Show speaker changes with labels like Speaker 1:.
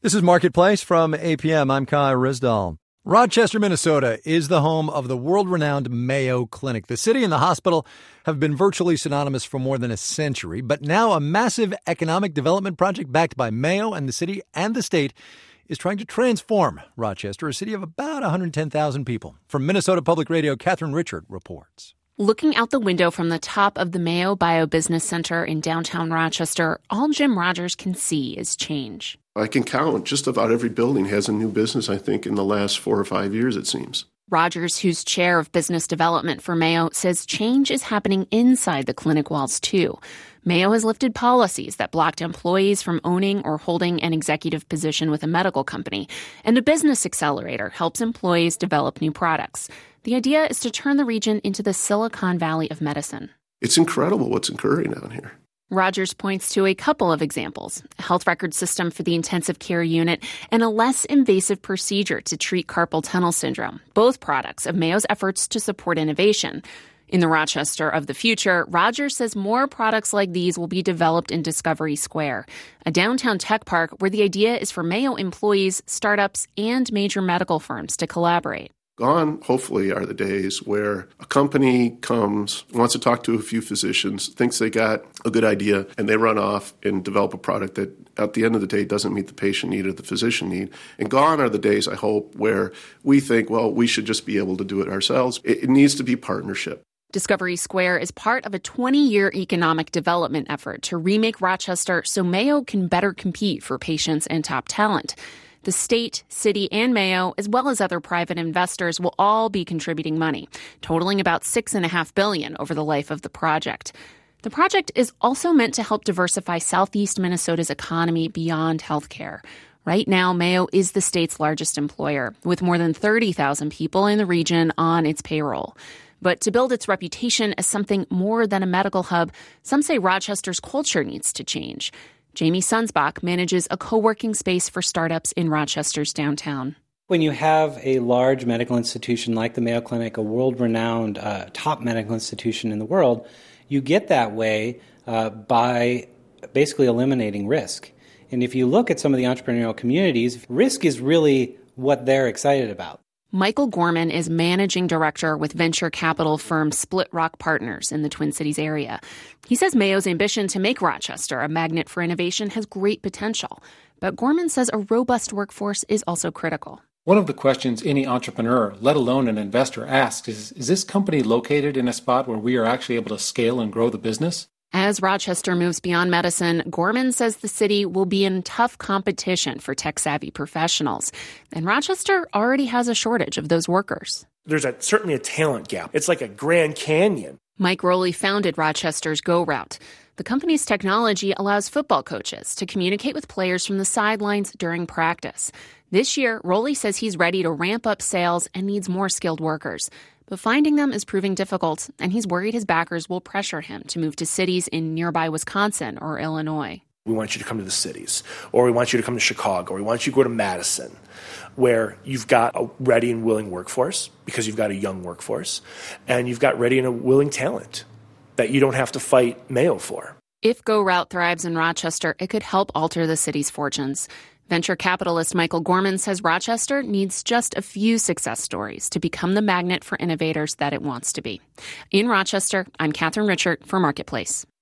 Speaker 1: This is Marketplace from APM. I'm Kai Rizdal. Rochester, Minnesota is the home of the world-renowned Mayo Clinic. The city and the hospital have been virtually synonymous for more than a century, but now a massive economic development project backed by Mayo and the city and the state is trying to transform Rochester, a city of about 110,000 people. From Minnesota Public Radio, Catherine Richard reports.
Speaker 2: Looking out the window from the top of the Mayo Biobusiness Center in downtown Rochester, all Jim Rogers can see is change.
Speaker 3: I can count just about every building has a new business, I think, in the last 4 or 5 years, it seems.
Speaker 2: Rogers, who's chair of business development for Mayo, says change is happening inside the clinic walls, too. Mayo has lifted policies that blocked employees from owning or holding an executive position with a medical company, and a business accelerator helps employees develop new products. The idea is to turn the region into the Silicon Valley of medicine.
Speaker 3: It's incredible what's occurring down here.
Speaker 2: Rogers points to a couple of examples: a health record system for the intensive care unit and a less invasive procedure to treat carpal tunnel syndrome, both products of Mayo's efforts to support innovation. In the Rochester of the future, Rogers says more products like these will be developed in Discovery Square, a downtown tech park where the idea is for Mayo employees, startups, and major medical firms to collaborate.
Speaker 3: Gone, hopefully, are the days where a company comes, wants to talk to a few physicians, thinks they got a good idea, and they run off and develop a product that, at the end of the day, doesn't meet the patient need or the physician need. And gone are the days, I hope, where we think, well, we should just be able to do it ourselves. It needs to be partnership.
Speaker 2: Discovery Square is part of a 20-year economic development effort to remake Rochester so Mayo can better compete for patients and top talent. The state, city, and Mayo, as well as other private investors, will all be contributing money, totaling about $6.5 billion over the life of the project. The project is also meant to help diversify southeast Minnesota's economy beyond healthcare. Right now, Mayo is the state's largest employer, with more than 30,000 people in the region on its payroll. But to build its reputation as something more than a medical hub, some say Rochester's culture needs to change. Jamie Sunsbach manages a co-working space for startups in Rochester's downtown.
Speaker 4: When you have a large medical institution like the Mayo Clinic, a world-renowned top medical institution in the world, you get that way by basically eliminating risk. And if you look at some of the entrepreneurial communities, risk is really what they're excited about.
Speaker 2: Michael Gorman is managing director with venture capital firm Split Rock Partners in the Twin Cities area. He says Mayo's ambition to make Rochester a magnet for innovation has great potential. But Gorman says a robust workforce is also critical.
Speaker 5: One of the questions any entrepreneur, let alone an investor, asks is this company located in a spot where we are actually able to scale and grow the business?
Speaker 2: As Rochester moves beyond medicine, Gorman says the city will be in tough competition for tech-savvy professionals. And Rochester already has a shortage of those workers.
Speaker 6: There's certainly a talent gap. It's like a Grand Canyon.
Speaker 2: Mike Rowley founded Rochester's Go Route. The company's technology allows football coaches to communicate with players from the sidelines during practice. This year, Rowley says he's ready to ramp up sales and needs more skilled workers. But finding them is proving difficult, and he's worried his backers will pressure him to move to cities in nearby Wisconsin or Illinois.
Speaker 6: We want you to come to the cities, or we want you to come to Chicago, or we want you to go to Madison, where you've got a ready and willing workforce because you've got a young workforce, and you've got ready and a willing talent that you don't have to fight Mayo for.
Speaker 2: If Go Route thrives in Rochester, it could help alter the city's fortunes. Venture capitalist Michael Gorman says Rochester needs just a few success stories to become the magnet for innovators that it wants to be. In Rochester, I'm Catherine Richard for Marketplace.